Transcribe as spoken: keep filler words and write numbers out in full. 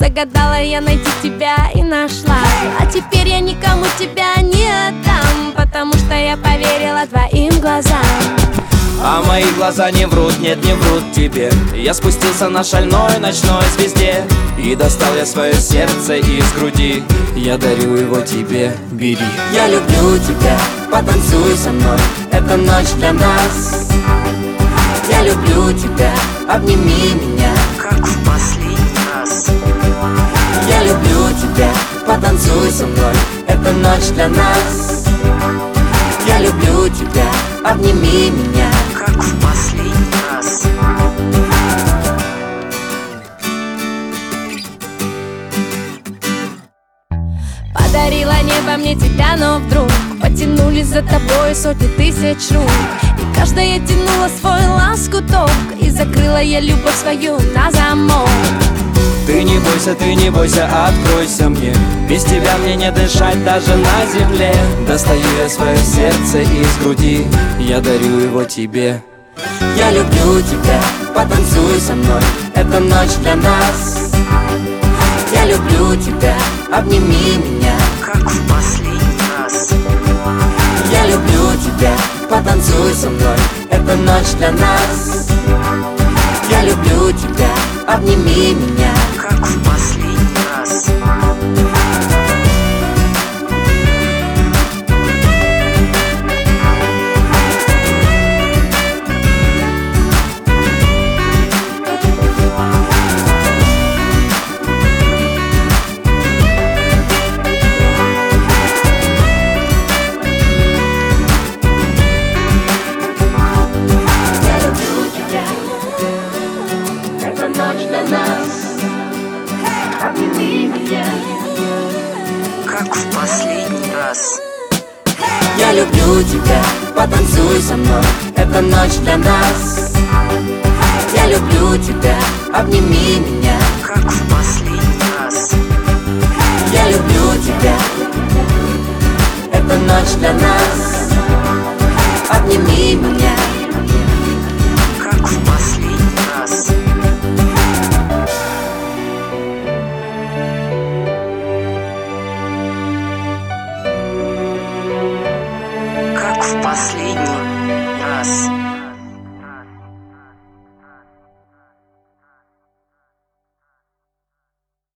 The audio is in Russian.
загадала я найти тебя и нашла. А теперь я никому тебя не отдам, потому что я поверила твоим глазам. А мои глаза не врут, нет, не врут тебе. Я спустился на шальной ночной звезде и достал я свое сердце из груди. Я дарю его тебе, бери. Я люблю тебя, потанцуй со мной, эта ночь для нас. Я люблю тебя, обними меня, как в последний раз. Я люблю тебя, потанцуй со мной, эта ночь для нас. Я люблю тебя, обними меня, как в последний раз. Подарила небо мне тебя, но вдруг потянулись за тобой сотни тысяч рук. И каждая тянула свой лоскуток, и закрыла я любовь свою на замок. Ты не бойся, ты не бойся, откройся мне. Без тебя мне не дышать даже на земле. Достаю я свое сердце из груди, я дарю его тебе. Я люблю тебя, потанцуй со мной, эта ночь для нас. Я люблю тебя, обними меня, как в последний раз. Я люблю тебя, потанцуй со мной, эта ночь для нас. Я люблю тебя, обними меня, как в последний раз. Как в последний раз. Я люблю тебя, потанцуй со мной, эта ночь для нас. Я люблю тебя, обними меня, как в последний раз. Я люблю тебя, эта ночь для нас. Обними меня, как в последний раз. Как в последний раз.